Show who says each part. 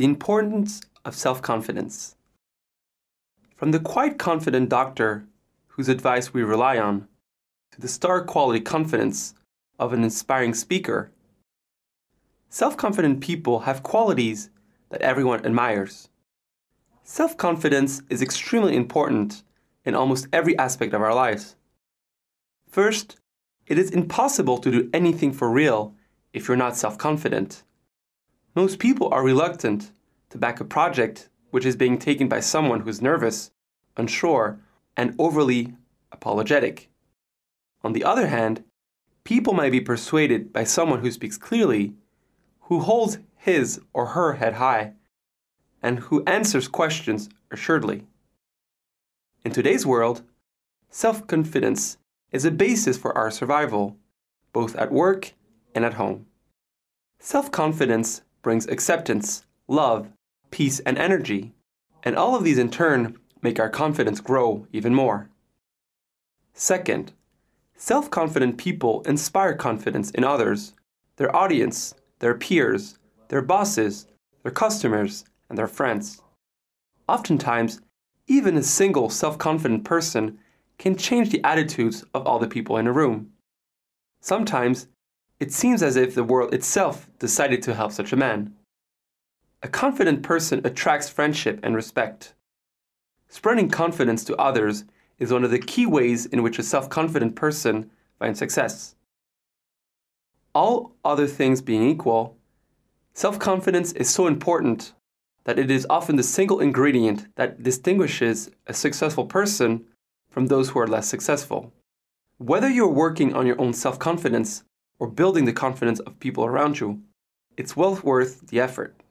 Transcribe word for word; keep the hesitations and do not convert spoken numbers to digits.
Speaker 1: The importance of self-confidence. From the quite confident doctor whose advice we rely on, to the star-quality confidence of an inspiring speaker, self-confident people have qualities that everyone admires. Self-confidence is extremely important in almost every aspect of our lives. First, it is impossible to do anything for real if you're not self-confident. Most people are reluctant to back a project which is being taken by someone who's nervous, unsure, and overly apologetic. On the other hand, people might be persuaded by someone who speaks clearly, who holds his or her head high, and who answers questions assuredly. In today's world, self-confidence is a basis for our survival, both at work and at home. Self-confidence brings acceptance, love, peace, and energy, and all of these in turn make our confidence grow even more. Second, self-confident people inspire confidence in others, their audience, their peers, their bosses, their customers, and their friends. Oftentimes, even a single self-confident person can change the attitudes of all the people in a room. Sometimes, it seems as if the world itself decided to help such a man. A confident person attracts friendship and respect. Spreading confidence to others is one of the key ways in which a self-confident person finds success. All other things being equal, self-confidence is so important that it is often the single ingredient that distinguishes a successful person from those who are less successful. Whether you're working on your own self-confidence or building the confidence of people around you, it's well worth the effort.